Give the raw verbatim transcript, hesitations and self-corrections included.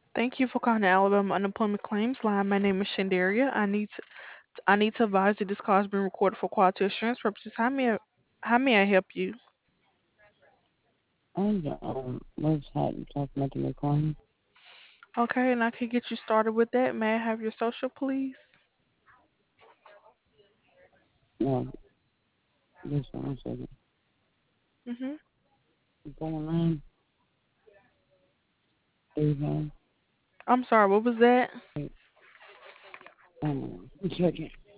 Thank you for calling the Alabama Unemployment Claims Line. My name is Shandaria. I need to I need to advise that this call is being recorded for quality assurance purposes. How may I, how may I help you? On the um, website and stuff making a claim. Okay, and I can get you started with that. May I have your social, please? No, this one second. Mhm. Going on, three nine I'm sorry. What was that? eight. Um, one second.